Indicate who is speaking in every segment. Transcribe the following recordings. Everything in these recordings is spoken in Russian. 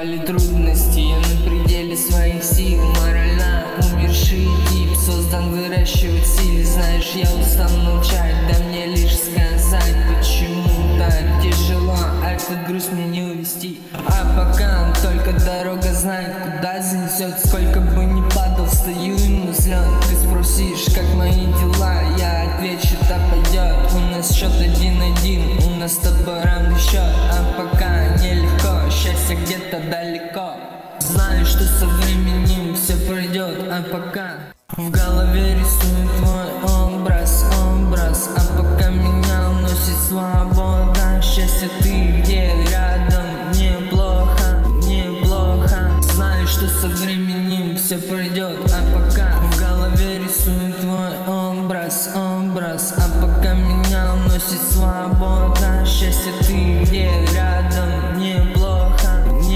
Speaker 1: миновали трудности, я на пределе своих сил. Морально умерший тип создан выращивать силы. Знаешь, я устал молчать, да мне лишь сказать, почему так тяжело, а этот груз мне не увести. А пока только дорога знает, куда занесет. Сколько бы ни падал, встаю и мыслен. Ты спросишь, как мои дела, я отвечу, так пойдет. У нас счет 1-1, у нас с тобой равный счет. А пока нелегко, счастье где-то далеко. Знаю, что со временем все пройдет, а пока в голове рисую твой образ. А пока меня уносит свобода. Счастье ты где? Рядом, неплохо. Знаю, что со временем все пройдет, а пока в голове рисую твой образ. А пока меня уносит свобода. Счастье ты где? Рядом, неплохо.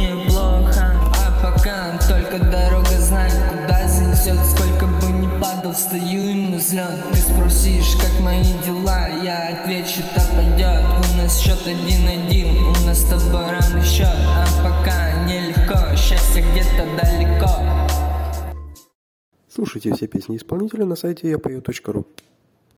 Speaker 1: А пока только дорога знает, куда занесет. Сколько бы ни падал, встаю и мыслен. Ты спросишь, как мои дела, я отвечу, так пойдет. У нас счет 1-1, у нас с тобой равный счет. А пока нелегко, счастье где-то далеко.
Speaker 2: Слушайте все песни исполнителя на сайте yapою.ru.